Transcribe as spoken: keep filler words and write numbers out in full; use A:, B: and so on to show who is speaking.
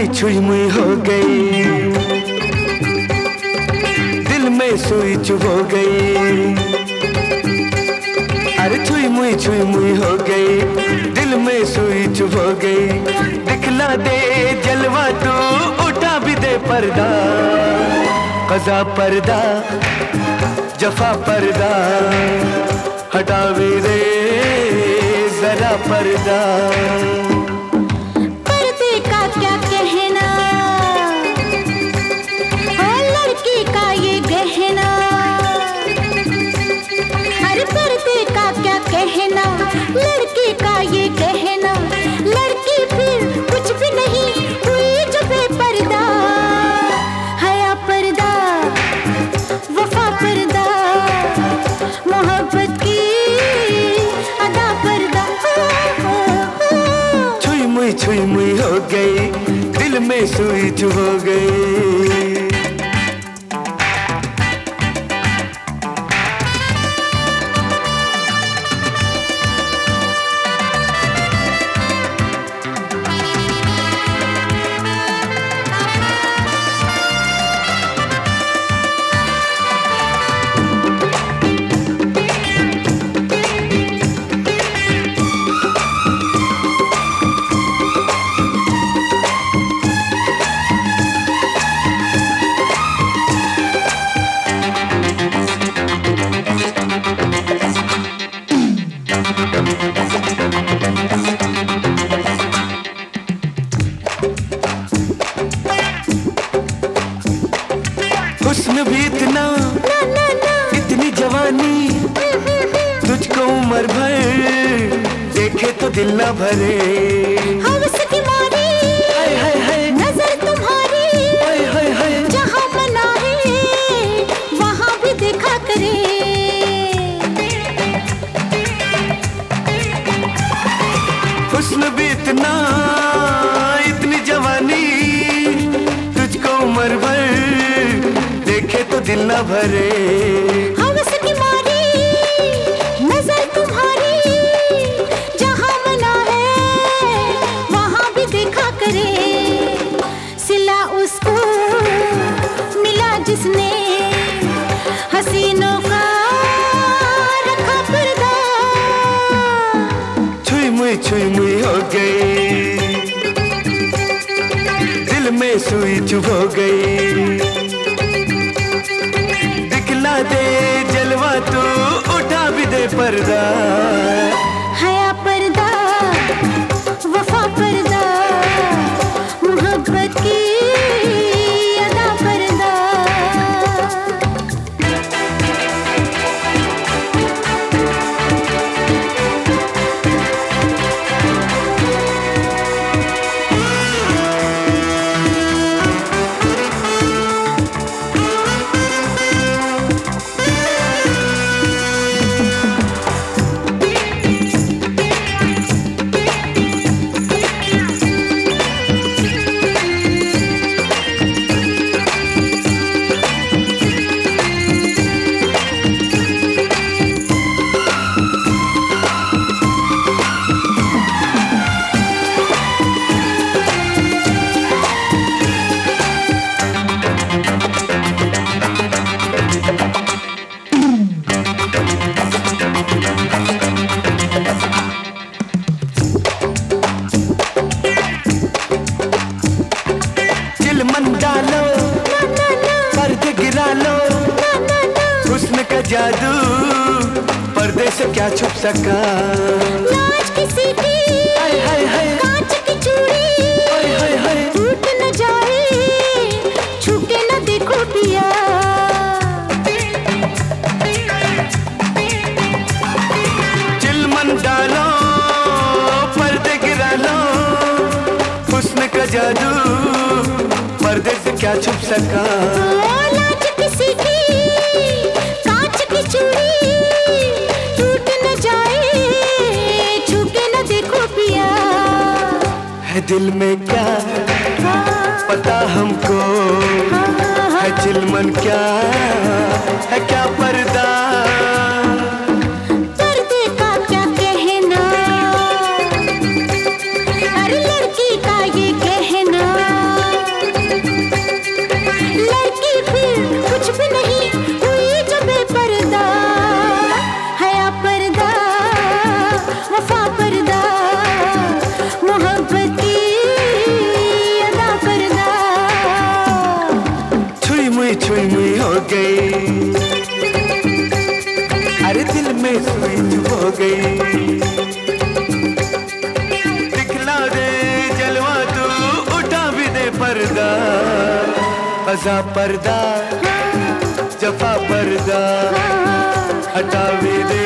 A: मुई छुई मुई हो गई, दिल में सुई चुभ हो गई। अरे छुई मुई छुई मुई हो गई, दिल में सुई चुभ हो गई। दिखला दे जलवा तू, उठा भी दे पर्दा, कज़ा पर्दा जफा पर्दा, हटा भी दे जरा पर्दा।
B: पर्दे का क्या कहना, ओ लड़की का ये गहना। अरे पर्दे का क्या कहना, लड़की का ये गहना। लड़की फिर कुछ भी नहीं हुई जो बेपर्दा। हया पर्दा, वफा पर्दा, मोहब्बत की अदा पर्दा।
A: छुई मुई छुई मुई हो गई, दिल में सुई चुभ हो गई। हुस्न भी इतना
B: ना ना ना,
A: इतनी जवानी, तुझको उम्र भर देखे तो दिल ना भरे।
B: हवस की मारी
A: हाय हाय हाय,
B: नजर तुम्हारी,
A: हाय हाय हाय,
B: जहाँ मना है वहाँ भी देखा करे।
A: हुस्न भी इतना इतनी जवानी, तुझको उम्र भर देखे तो दिल ना भरे।
B: हवस की मारी नजर तुम्हारी, जहाँ मना है वहाँ भी देखा करे। सिला उसको मिला जिसने, हसीनों का रखा पर्दा।
A: छुई मुई छुई मुई हो गई, दिल में सुई चुभ हो गई। दिखला दे जलवा तू, उठा भी दे पर्दा।
B: हया पर्दा, वफा पर्दा, मोहब्बत की अदा पर्दा।
A: हुस्न का जादू पर्दे से क्या छुप सका।
B: लाज किसी की
A: हाय हाय हाय,
B: कांच की चूड़ी
A: हाय हाय हाय,
B: टूट न जाए छूके न देखो पिया।
A: चिलमन डालो पर्दे गिरा लो, हुस्न का जादू पर्दे से क्या छुप सका।
B: लाज किसी की कांच की चूड़ी टूट न जाए छूके न देखो पिया।
A: है दिल में क्या पता हमको, है चिलमन क्या है क्या पर्दा।
B: पर्दे का क्या कहना, अरे लड़की का ये कहना।
A: गई, अरे दिल में सुई चुभ हो गई। दिखला दे जलवा तू, उठा भी दे पर्दा, क़ज़ा पर्दा, जफ़ा पर्दा, हटा भी दे